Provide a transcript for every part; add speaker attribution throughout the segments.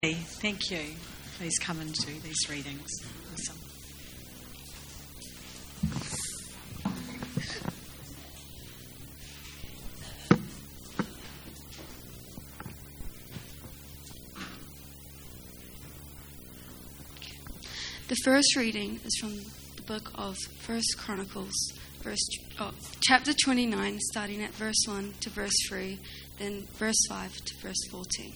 Speaker 1: Thank you. Please come and do these readings. Awesome.
Speaker 2: The first reading is from the book of 1 Chronicles, chapter 29, starting at verse 1 to verse 3, then verse 5 to verse 14.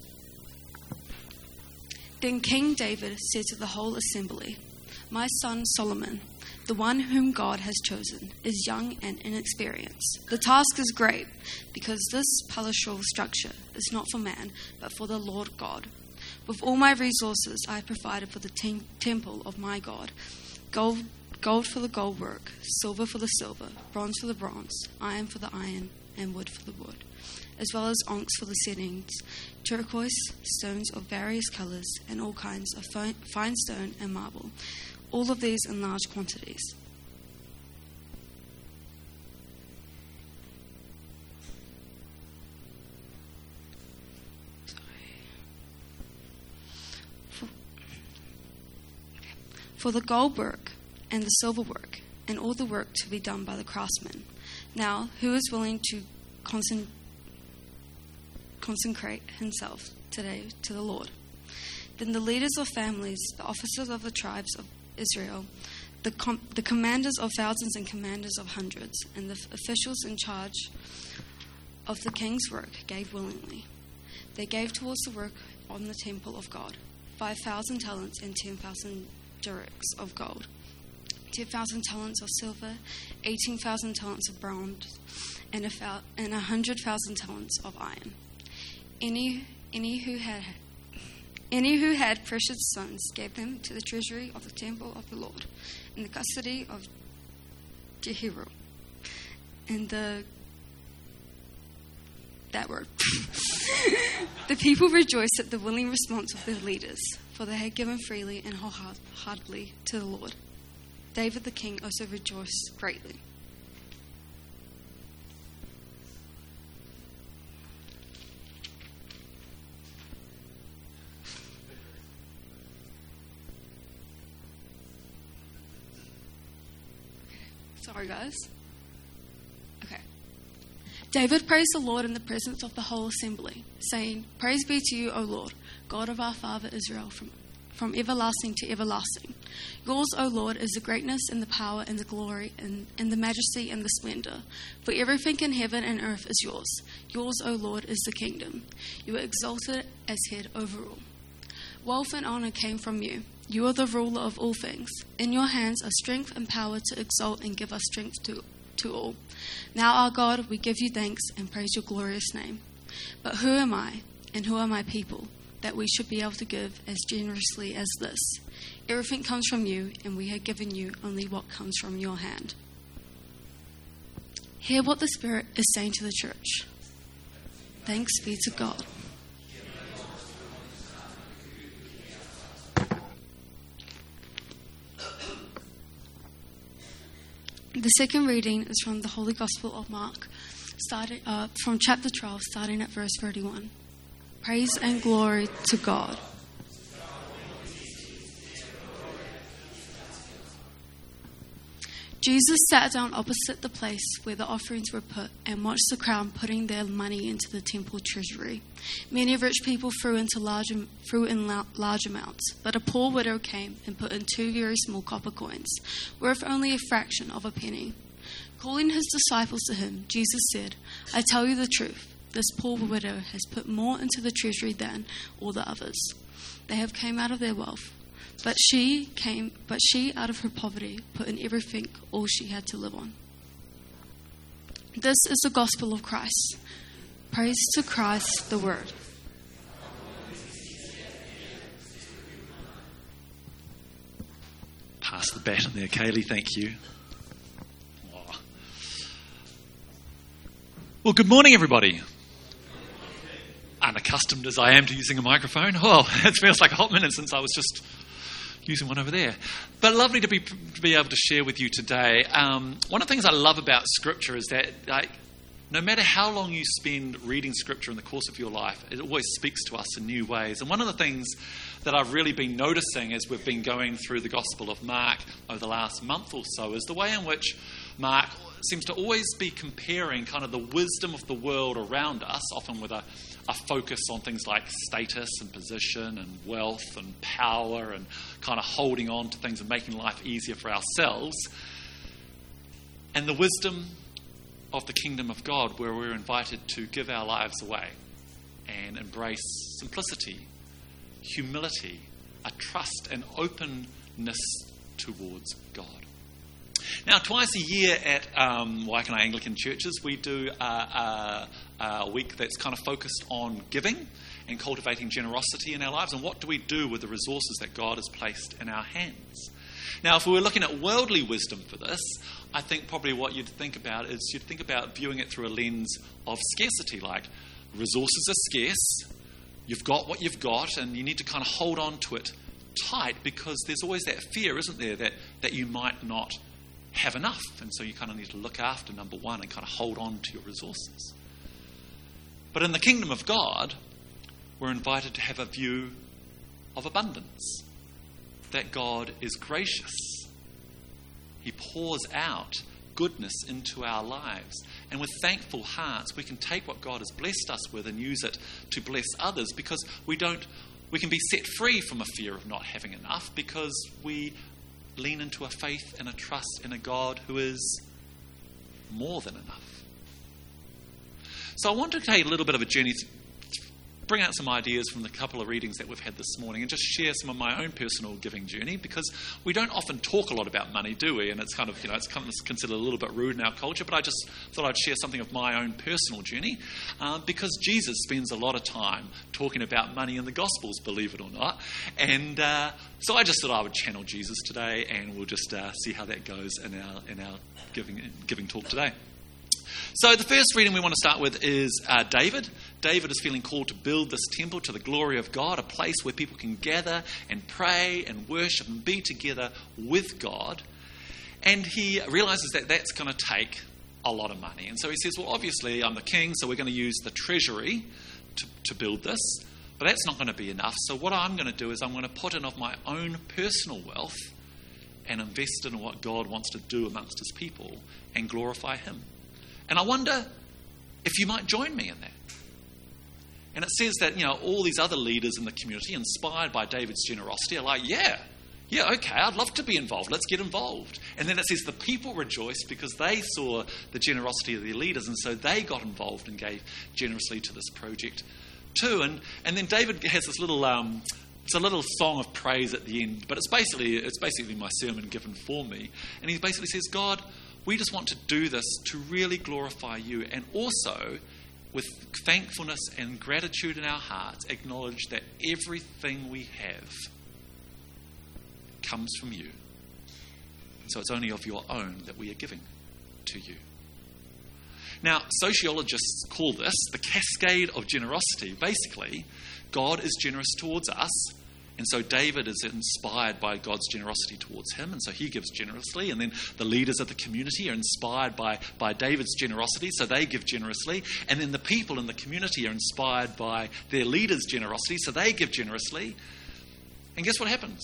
Speaker 2: Then King David said to the whole assembly, "My son Solomon, the one whom God has chosen, is young and inexperienced. The task is great, because this palatial structure is not for man, but for the Lord God. With all my resources I have provided for the temple of my God, gold for the gold work, silver for the silver, bronze for the bronze, iron for the iron, and wood for the wood, as well as onyx for the settings, turquoise, stones of various colours, and all kinds of fine stone and marble, all of these in large quantities. For the gold work and the silver work, and all the work to be done by the craftsmen. Now, who is willing to consecrate himself today to the Lord?" Then the leaders of families, the officers of the tribes of Israel, the commanders of thousands and commanders of hundreds, and the officials in charge of the king's work gave willingly. They gave towards the work on the temple of God 5,000 talents and 10,000 darics of gold, 10,000 talents of silver, 18,000 talents of bronze, and 100,000 talents of iron. Any who had precious stones gave them to the treasury of the temple of the Lord, in the custody of Jehiel. And the people rejoiced at the willing response of their leaders, for they had given freely and wholeheartedly to the Lord. David the king also rejoiced greatly. Sorry, guys. Okay. David praised the Lord in the presence of the whole assembly, saying, "Praise be to you, O Lord, God of our father Israel, from everlasting to everlasting. Yours, O Lord, is the greatness and the power and the glory and the majesty and the splendor. For everything in heaven and earth is yours. Yours, O Lord, is the kingdom. You are exalted as head over all. Wealth and honor came from you. You are the ruler of all things. In your hands are strength and power to exalt and give us strength to all. Now, our God, we give you thanks and praise your glorious name. But who am I and who are my people that we should be able to give as generously as this? Everything comes from you, and we have given you only what comes from your hand." Hear what the Spirit is saying to the church. Thanks be to God. The second reading is from the Holy Gospel of Mark, from chapter 12, starting at verse 31. Praise and glory to God. Jesus sat down opposite the place where the offerings were put and watched the crowd putting their money into the temple treasury. Many rich people threw in large amounts, but a poor widow came and put in 2 very small copper coins, worth only a fraction of a penny. Calling his disciples to him, Jesus said, "I tell you the truth, this poor widow has put more into the treasury than all the others. They have come out of their wealth. But she out of her poverty put in everything, all she had to live on." This is the gospel of Christ. Praise to Christ, the word.
Speaker 3: Pass the baton there, Kaylee, thank you. Well, good morning, everybody. Unaccustomed as I am to using a microphone. Well, it feels like a hot minute since I was just using one over there. But lovely to be able to share with you today. One of the things I love about Scripture is that no matter how long you spend reading Scripture in the course of your life, it always speaks to us in new ways. And one of the things that I've really been noticing as we've been going through the Gospel of Mark over the last month or so is the way in which Mark seems to always be comparing kind of the wisdom of the world around us, often with a focus on things like status and position and wealth and power and kind of holding on to things and making life easier for ourselves, and the wisdom of the kingdom of God, where we're invited to give our lives away and embrace simplicity, humility, a trust and openness towards God. Now, twice a year at Waikanae Anglican churches, we do a week that's kind of focused on giving and cultivating generosity in our lives. And what do we do with the resources that God has placed in our hands? Now, if we were looking at worldly wisdom for this, I think probably what you'd think about is you'd think about viewing it through a lens of scarcity, like resources are scarce, you've got what you've got, and you need to kind of hold on to it tight because there's always that fear, isn't there, that you might not have enough. And so you kind of need to look after number one and kind of hold on to your resources. But in the kingdom of God, we're invited to have a view of abundance, that God is gracious. He pours out goodness into our lives. And with thankful hearts, we can take what God has blessed us with and use it to bless others, because we can be set free from a fear of not having enough, because we lean into a faith and a trust in a God who is more than enough. So I want to take a little bit of a journey to bring out some ideas from the couple of readings that we've had this morning and just share some of my own personal giving journey, because we don't often talk a lot about money, do we? And it's kind of, it's kind of considered a little bit rude in our culture, but I just thought I'd share something of my own personal journey, because Jesus spends a lot of time talking about money in the Gospels, believe it or not. And so I just thought I would channel Jesus today, and we'll just see how that goes in our giving talk today. So the first reading we want to start with is David. David is feeling called to build this temple to the glory of God, a place where people can gather and pray and worship and be together with God. And he realizes that that's going to take a lot of money. And so he says, well, obviously I'm the king, so we're going to use the treasury to build this. But that's not going to be enough. So what I'm going to do is I'm going to put in of my own personal wealth and invest in what God wants to do amongst his people and glorify him. And I wonder if you might join me in that. And it says that, all these other leaders in the community, inspired by David's generosity, are like, yeah, okay, I'd love to be involved. Let's get involved. And then it says the people rejoiced because they saw the generosity of their leaders, and so they got involved and gave generously to this project too. And then David has this little, it's a little song of praise at the end, but it's basically my sermon given for me. And he basically says, God, we just want to do this to really glorify you, and also with thankfulness and gratitude in our hearts acknowledge that everything we have comes from you. And so it's only of your own that we are giving to you. Now, sociologists call this the cascade of generosity. Basically, God is generous towards us, and so David is inspired by God's generosity towards him, and so he gives generously. And then the leaders of the community are inspired by David's generosity, so they give generously. And then the people in the community are inspired by their leaders' generosity, so they give generously. And guess what happens?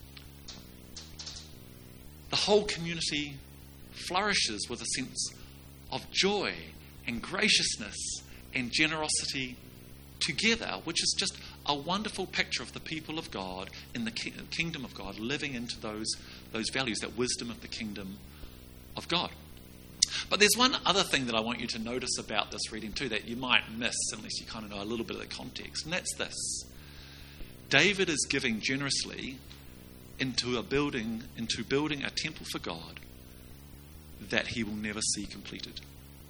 Speaker 3: The whole community flourishes with a sense of joy and graciousness and generosity together, which is just a wonderful picture of the people of God in the kingdom of God, living into those values, that wisdom of the kingdom of God. But there's one other thing that I want you to notice about this reading too that you might miss unless you kind of know a little bit of the context, and that's this. David is giving generously into building a temple for God that he will never see completed.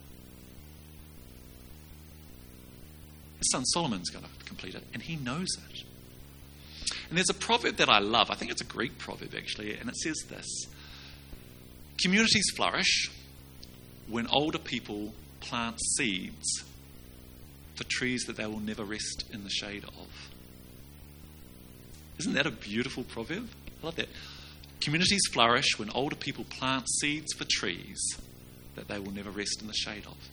Speaker 3: His son Solomon's going to complete it, and he knows it. And there's a proverb that I love. I think it's a Greek proverb, actually, and it says this: communities flourish when older people plant seeds for trees that they will never rest in the shade of. Isn't that a beautiful proverb? I love that. Communities flourish when older people plant seeds for trees that they will never rest in the shade of.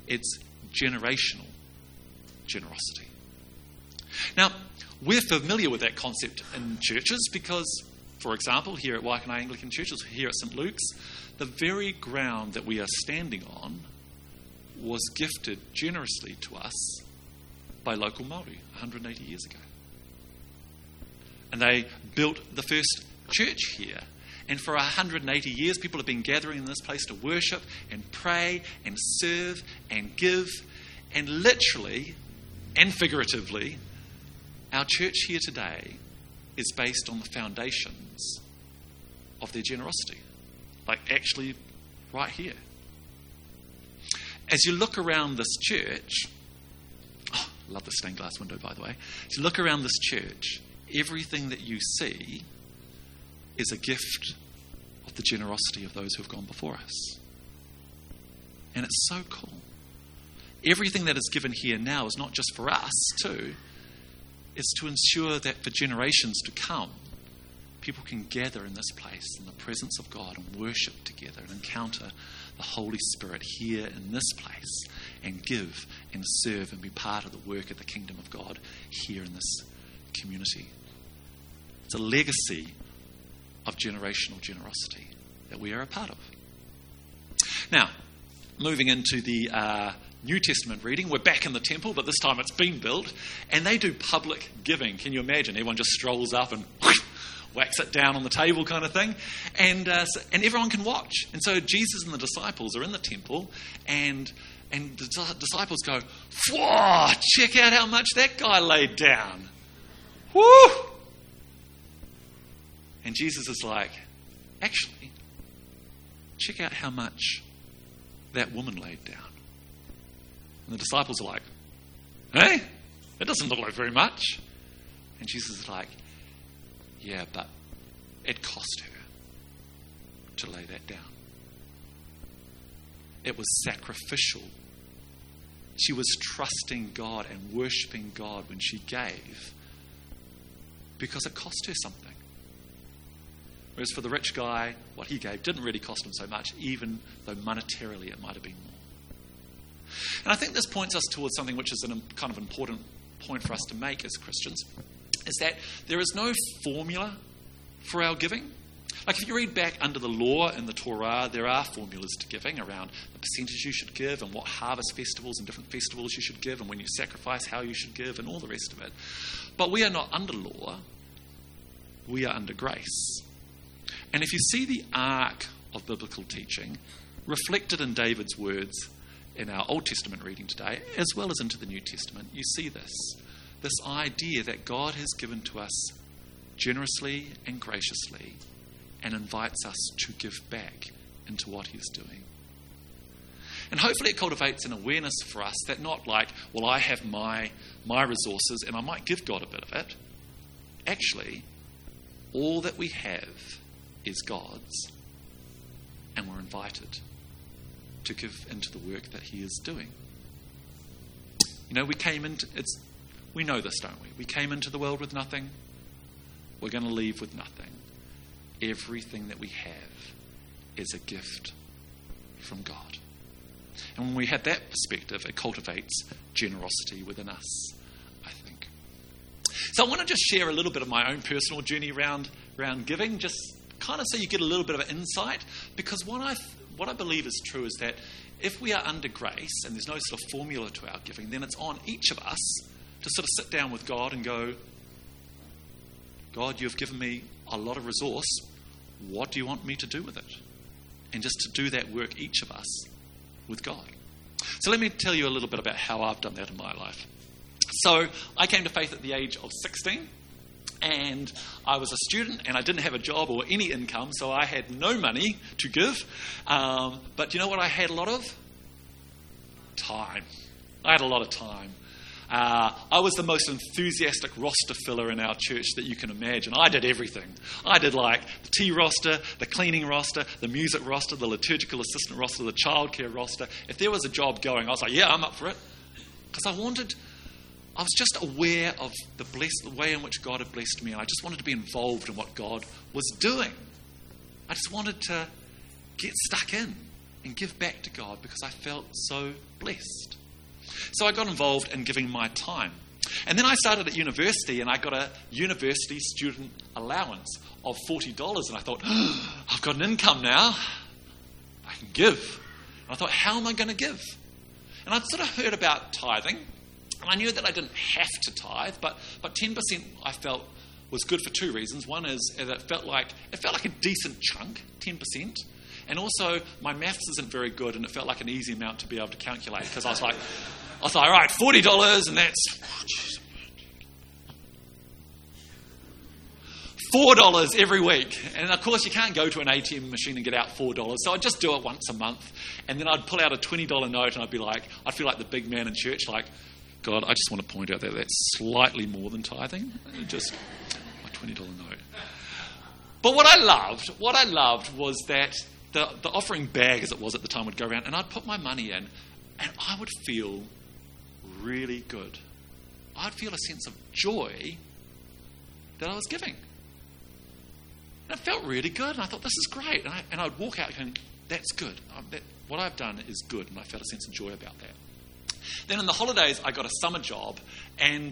Speaker 3: It's generational generosity. Now, we're familiar with that concept in churches because, for example, here at Waikanae Anglican Churches, here at St. Luke's, the very ground that we are standing on was gifted generously to us by local Māori 180 years ago. And they built the first church here. And for 180 years, people have been gathering in this place to worship and pray and serve and give. And literally and figuratively, our church here today is based on the foundations of their generosity. Like actually right here. As you look around this church, I love the stained glass window, by the way. As you look around this church, everything that you see is a gift of the generosity of those who have gone before us. And it's so cool. Everything that is given here now is not just for us too. It's to ensure that for generations to come, people can gather in this place in the presence of God and worship together and encounter the Holy Spirit here in this place and give and serve and be part of the work of the kingdom of God here in this community. It's a legacy of generational generosity that we are a part of. Now, moving into the New Testament reading, we're back in the temple, but this time it's been built, and they do public giving. Can you imagine? Everyone just strolls up and whacks it down on the table kind of thing, and everyone can watch. And so Jesus and the disciples are in the temple, and the disciples go, "Whoa, check out how much that guy laid down. Woo!" And Jesus is like, "Actually, check out how much that woman laid down." And the disciples are like, "Hey, that doesn't look like very much." And Jesus is like, "Yeah, but it cost her to lay that down. It was sacrificial. She was trusting God and worshipping God when she gave because it cost her something. Whereas for the rich guy, what he gave didn't really cost him so much, even though monetarily it might have been more." And I think this points us towards something which is a kind of important point for us to make as Christians, is that there is no formula for our giving. Like if you read back under the law in the Torah, there are formulas to giving around the percentage you should give and what harvest festivals and different festivals you should give and when you sacrifice, how you should give and all the rest of it. But we are not under law. We are under grace. And if you see the arc of biblical teaching reflected in David's words in our Old Testament reading today, as well as into the New Testament, you see this idea that God has given to us generously and graciously and invites us to give back into what he is doing. And hopefully it cultivates an awareness for us that not like, well, I have my resources and I might give God a bit of it. Actually, all that we have is God's, and we're invited to give into the work that he is doing. You know, we know this, don't we? We came into the world with nothing. We're going to leave with nothing. Everything that we have is a gift from God. And when we have that perspective, it cultivates generosity within us, I think. So I want to just share a little bit of my own personal journey around giving, just kind of so you get a little bit of an insight, because what I believe is true is that if we are under grace and there's no sort of formula to our giving, then it's on each of us to sort of sit down with God and go, "God, you've given me a lot of resource. What do you want me to do with it?" And just to do that work, each of us, with God. So let me tell you a little bit about how I've done that in my life. So I came to faith at the age of 16. And I was a student and I didn't have a job or any income, so I had no money to give. But you know what I had a lot of? Time. I had a lot of time. I was the most enthusiastic roster filler in our church that you can imagine. I did everything. I did like the tea roster, the cleaning roster, the music roster, the liturgical assistant roster, the childcare roster. If there was a job going, I was like, yeah, I'm up for it. Because I was just aware of the way in which God had blessed me, and I just wanted to be involved in what God was doing. I just wanted to get stuck in and give back to God because I felt so blessed. So I got involved in giving my time. And then I started at university, and I got a university student allowance of $40. And I thought, I've got an income now. I can give. And I thought, how am I going to give? And I'd sort of heard about tithing, and I knew that I didn't have to tithe, but 10% I felt was good for two reasons. One is that it felt like a decent chunk, 10%. And also, my maths isn't very good, and it felt like an easy amount to be able to calculate, because I was like, all right, $40, and that's $4 every week. And of course, you can't go to an ATM machine and get out $4, so I'd just do it once a month, and then I'd pull out a $20 note, and I'd feel like the big man in church, like, God, I just want to point out that that's slightly more than tithing. Just my $20 note. But what I loved was that the offering bag, as it was at the time, would go around, and I'd put my money in, and I would feel really good. I'd feel a sense of joy that I was giving. And it felt really good, and I thought, this is great. And I'd walk out going, that's good. What I've done is good, and I felt a sense of joy about that. Then in the holidays, I got a summer job, and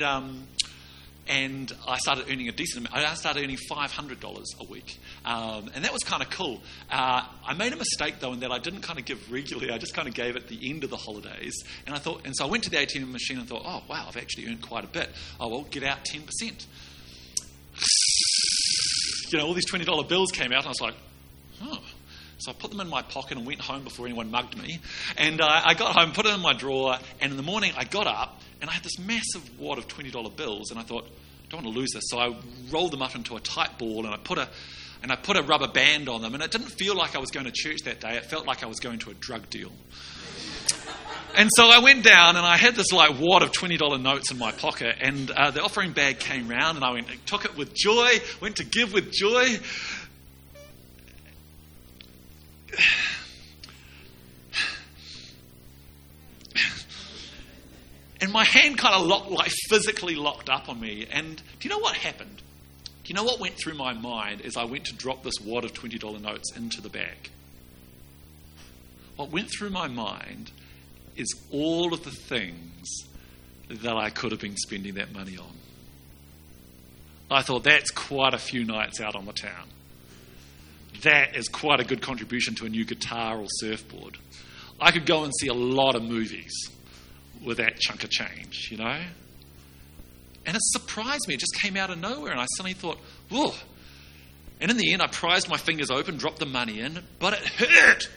Speaker 3: I started earning a decent amount. I started earning $500 a week, and that was kind of cool. I made a mistake, though, in that I didn't kind of give regularly. I just kind of gave at the end of the holidays, and so I went to the ATM machine and thought, oh, wow, I've actually earned quite a bit. Oh, well, get out 10%. All these $20 bills came out, and I was like, oh. So I put them in my pocket and went home before anyone mugged me. And I got home, put it in my drawer, and in the morning I got up, and I had this massive wad of $20 bills, and I thought, I don't want to lose this. So I rolled them up into a tight ball, and I put a rubber band on them, and it didn't feel like I was going to church that day. It felt like I was going to a drug deal. And so I went down, and I had this wad of $20 notes in my pocket, and the offering bag came round, and I took it with joy, went to give with joy. And my hand kind of physically locked up on me. And do you know what happened? Do you know what went through my mind as I went to drop this wad of $20 notes into the bag? What went through my mind is all of the things that I could have been spending that money on. I thought, that's quite a few nights out on the town. That is quite a good contribution to a new guitar or surfboard. I could go and see a lot of movies with that chunk of change, And it surprised me. It just came out of nowhere, and I suddenly thought, whoa. And in the end, I prized my fingers open, dropped the money in, but it hurt.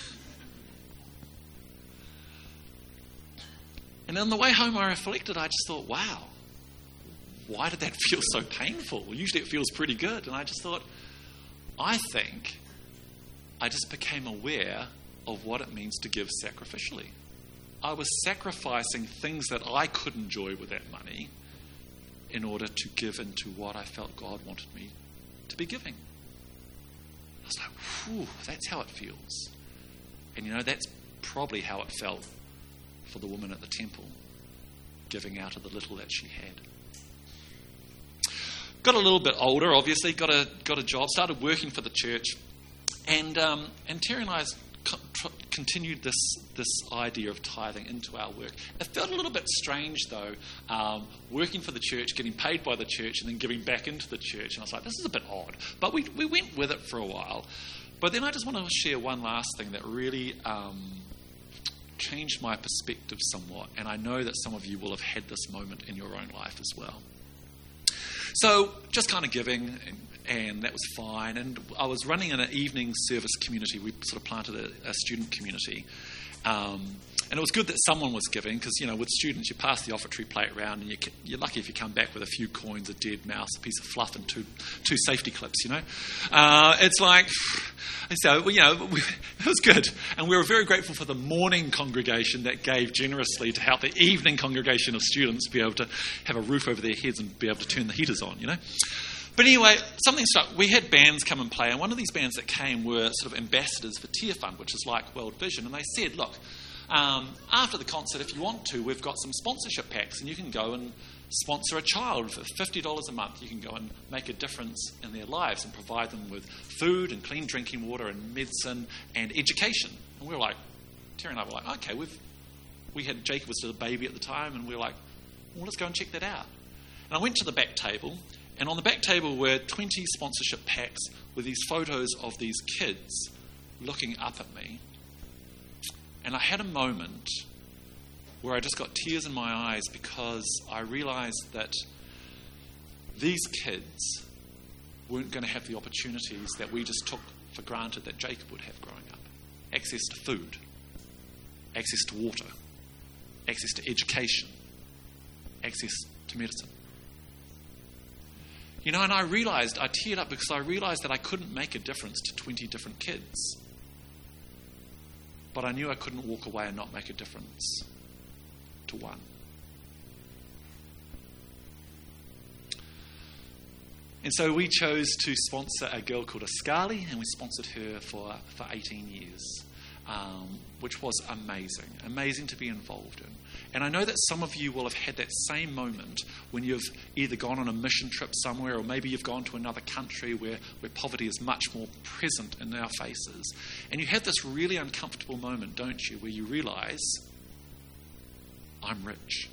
Speaker 3: And on the way home, I reflected. I just thought, wow, why did that feel so painful? Well, usually it feels pretty good. And I just thought, I think I just became aware of what it means to give sacrificially. I was sacrificing things that I could enjoy with that money in order to give into what I felt God wanted me to be giving. I was like, whew, that's how it feels. And that's probably how it felt for the woman at the temple, giving out of the little that she had. Got a little bit older, obviously, got a job, started working for the church, and Terry and I continued this idea of tithing into our work. It felt a little bit strange, though, working for the church, getting paid by the church, and then giving back into the church. And I was like, this is a bit odd. But we went with it for a while. But then I just want to share one last thing that really changed my perspective somewhat. And I know that some of you will have had this moment in your own life as well. So just kind of giving, and that was fine. And I was running an evening service community. We sort of planted a student community. And it was good that someone was giving, because, with students, you pass the offertory plate around, and you're lucky if you come back with a few coins, a dead mouse, a piece of fluff, and two safety clips, It's like, so, it was good. And we were very grateful for the morning congregation that gave generously to help the evening congregation of students be able to have a roof over their heads and be able to turn the heaters on, But anyway, something struck. We had bands come and play, and one of these bands that came were sort of ambassadors for Tear Fund, which is like World Vision, and they said, look, after the concert, if you want to, we've got some sponsorship packs, and you can go and sponsor a child for $50 a month. You can go and make a difference in their lives and provide them with food and clean drinking water and medicine and education. And we were like, Terry and I were like, okay, Jacob was still a baby at the time, and we were like, well, let's go and check that out. And I went to the back table, and on the back table were 20 sponsorship packs with these photos of these kids looking up at me. And I had a moment where I just got tears in my eyes because I realized that these kids weren't going to have the opportunities that we just took for granted that Jacob would have growing up. Access to food, access to water, access to education, access to medicine. And I teared up because I realized that I couldn't make a difference to 20 different kids. But I knew I couldn't walk away and not make a difference to one. And so we chose to sponsor a girl called Ascali, and we sponsored her for 18 years, which was amazing to be involved in. And I know that some of you will have had that same moment when you've either gone on a mission trip somewhere, or maybe you've gone to another country where poverty is much more present in our faces. And you have this really uncomfortable moment, don't you, where you realize, I'm rich.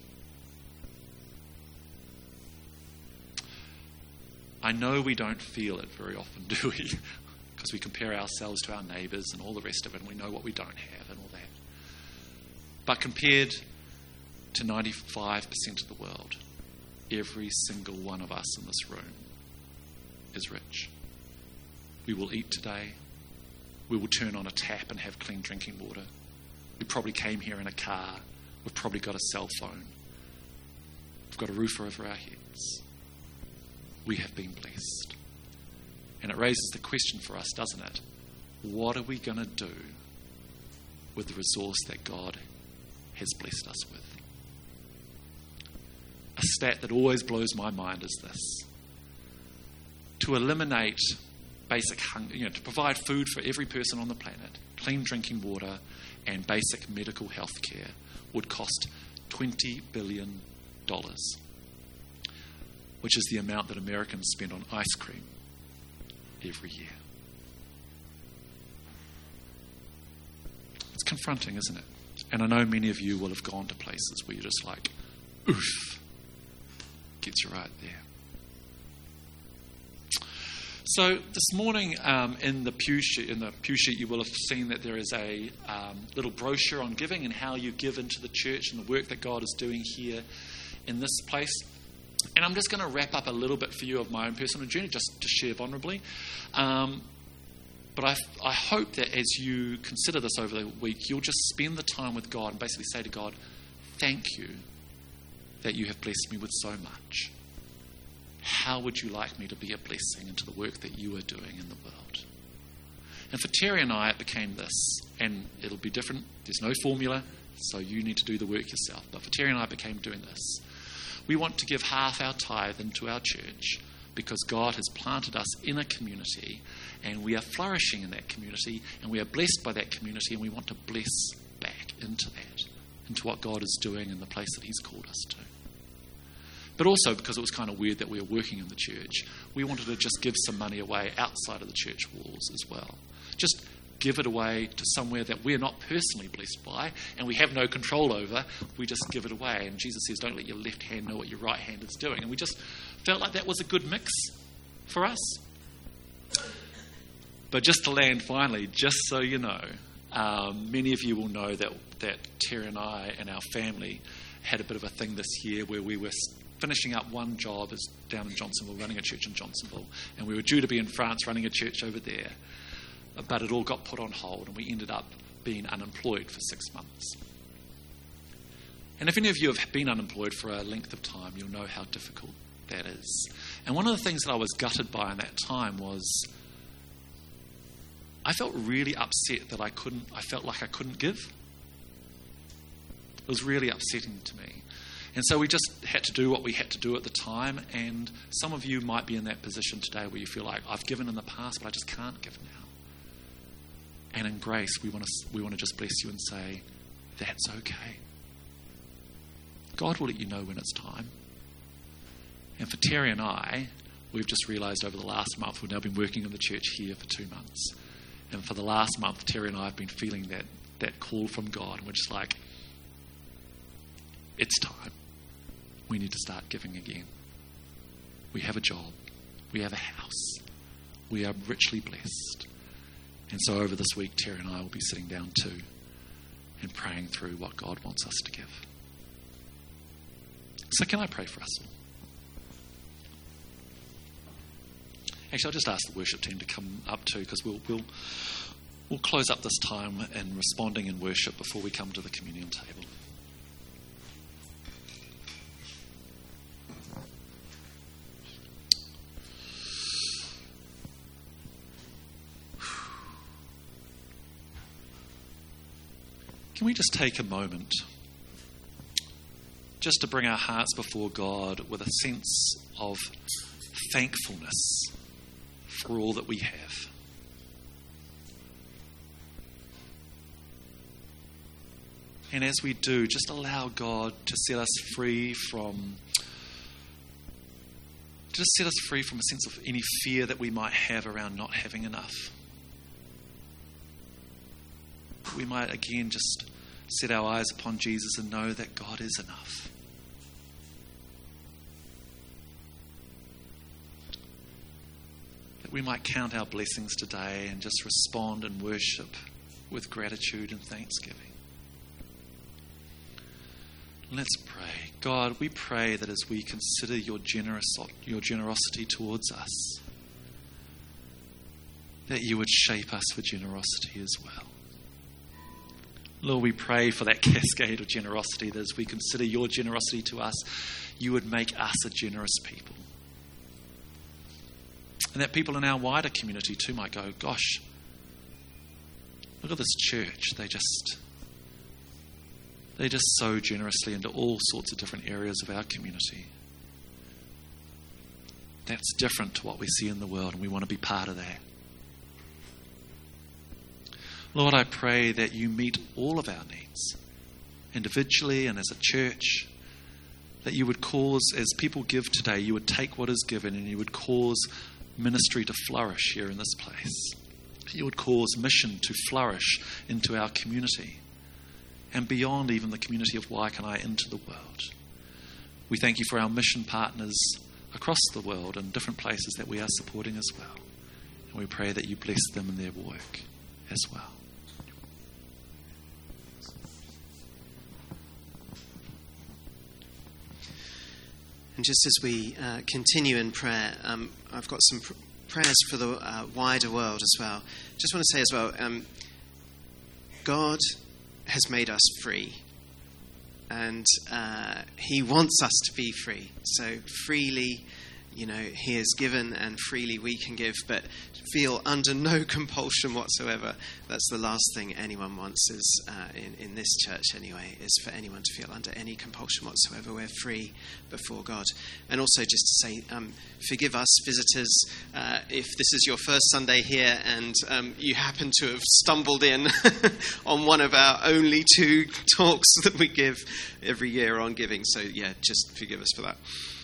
Speaker 3: I know we don't feel it very often, do we? Because we compare ourselves to our neighbours and all the rest of it, and we know what we don't have and all that. But compared to 95% of the world, every single one of us in this room is rich. We will eat today. We will turn on a tap and have clean drinking water. We probably came here in a car. We've probably got a cell phone. We've got a roof over our heads. We have been blessed. And it raises the question for us, doesn't it? What are we going to do with the resource that God has blessed us with? A stat that always blows my mind is this. To eliminate basic hunger, to provide food for every person on the planet, clean drinking water, and basic medical health care would cost $20 billion, which is the amount that Americans spend on ice cream every year. It's confronting, isn't it? And I know many of you will have gone to places where you're just like, oof, gets you right there. So this morning in the pew sheet, you will have seen that there is a little brochure on giving and how you give into the church and the work that God is doing here in this place. And I'm just going to wrap up a little bit for you of my own personal journey, just to share vulnerably. But I hope that as you consider this over the week, you'll just spend the time with God and basically say to God, thank you that you have blessed me with so much. How would you like me to be a blessing into the work that you are doing in the world? And for Terry and I, it became this, and it'll be different. There's no formula, so you need to do the work yourself. But for Terry and I, it became doing this. We want to give half our tithe into our church because God has planted us in a community and we are flourishing in that community and we are blessed by that community, and we want to bless back into that, into what God is doing in the place that He's called us to. But also because it was kind of weird that we were working in the church, we wanted to just give some money away outside of the church walls as well. Just give it away to somewhere that we're not personally blessed by and we have no control over. We just give it away. And Jesus says, don't let your left hand know what your right hand is doing. And we just felt like that was a good mix for us. But just to land finally, just so you know, many of you will know that Terry and I and our family had a bit of a thing this year where we were finishing up one job as down in Johnsonville, running a church in Johnsonville, and we were due to be in France running a church over there, but it all got put on hold and we ended up being unemployed for 6 months. And if any of you have been unemployed for a length of time, you'll know how difficult that is. And one of the things that I was gutted by in that time was I felt really upset that I felt like I couldn't give. It was really upsetting to me. And so we just had to do what we had to do at the time. And some of you might be in that position today where you feel like, I've given in the past, but I just can't give now. And in grace, we want to just bless you and say, that's okay. God will let you know when it's time. And for Terry and I, we've just realised over the last month, we've now been working in the church here for 2 months. And for the last month, Terry and I have been feeling that that call from God, and we're just like, it's time. We need to start giving again. We have a job. We have a house. We are richly blessed. And so over this week, Terry and I will be sitting down too and praying through what God wants us to give. So can I pray for us all? Actually, I'll just ask the worship team to come up too, because we'll close up this time in responding in worship before we come to the communion table. Can we just take a moment just to bring our hearts before God with a sense of thankfulness for all that we have? And as we do, just allow God to set us free from a sense of any fear that we might have around not having enough. We might again just set our eyes upon Jesus and know that God is enough. That we might count our blessings today and just respond in worship with gratitude and thanksgiving. Let's pray. God, we pray that as we consider your generosity towards us, that you would shape us for generosity as well. Lord, we pray for that cascade of generosity, that as we consider your generosity to us, you would make us a generous people. And that people in our wider community too might go, gosh, look at this church. They just sow generously into all sorts of different areas of our community. That's different to what we see in the world, and we want to be part of that. Lord, I pray that you meet all of our needs, individually and as a church, that you would cause, as people give today, you would take what is given and you would cause ministry to flourish here in this place. You would cause mission to flourish into our community and beyond even the community of Waikanai into the world. We thank you for our mission partners across the world and different places that we are supporting as well. And we pray that you bless them in their work as well.
Speaker 4: And just as we continue in prayer, I've got some prayers for the wider world as well. Just want to say as well, God has made us free, and he wants us to be free. So freely, he has given, and freely we can give, but feel under no compulsion whatsoever. That's the last thing anyone wants, is in this church anyway, is for anyone to feel under any compulsion whatsoever. We're free before God. And also just to say, forgive us visitors if this is your first Sunday here and you happen to have stumbled in on one of our only 2 talks that we give every year on giving. So yeah, just forgive us for that.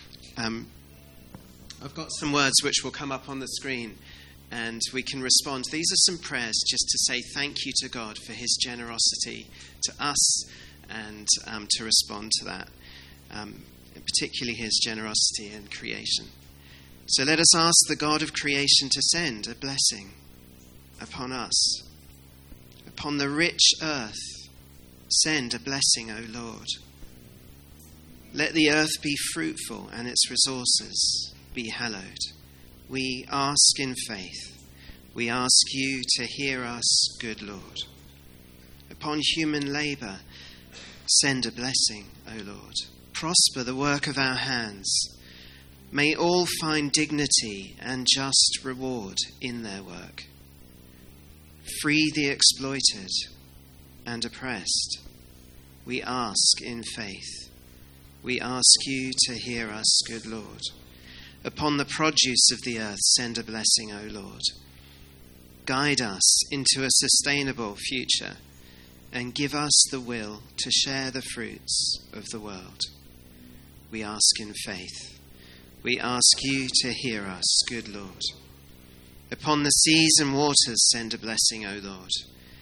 Speaker 4: I've got some words which will come up on the screen and we can respond. These are some prayers just to say thank you to God for his generosity to us and to respond to that, particularly his generosity in creation. So let us ask the God of creation to send a blessing upon us. Upon the rich earth, send a blessing, O Lord. Let the earth be fruitful and its resources be hallowed. We ask in faith. We ask you to hear us, good Lord. Upon human labour, send a blessing, O Lord. Prosper the work of our hands. May all find dignity and just reward in their work. Free the exploited and oppressed. We ask in faith. We ask you to hear us, good Lord. Upon the produce of the earth, send a blessing, O Lord. Guide us into a sustainable future and give us the will to share the fruits of the world. We ask in faith. We ask you to hear us, good Lord. Upon the seas and waters, send a blessing, O Lord.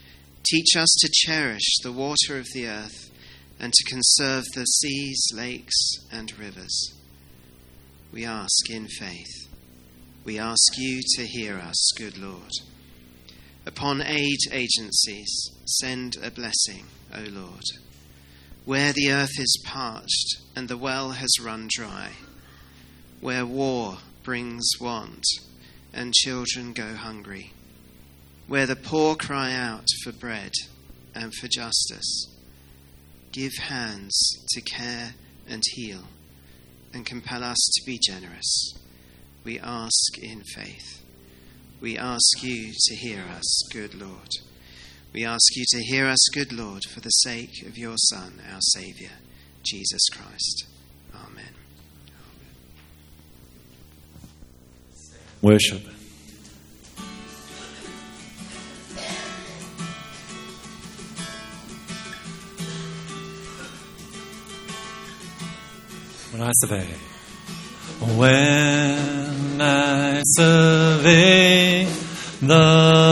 Speaker 4: Teach us to cherish the water of the earth and to conserve the seas, lakes, and rivers. We ask in faith. We ask you to hear us, good Lord. Upon aid agencies, send a blessing, O Lord. Where the earth is parched and the well has run dry, where war brings want and children go hungry, where the poor cry out for bread and for justice, give hands to care and heal and compel us to be generous. We ask in faith. We ask you to hear us, good Lord. We ask you to hear us, good Lord, for the sake of your Son, our Saviour, Jesus Christ. Amen.
Speaker 5: Worship. When I survey the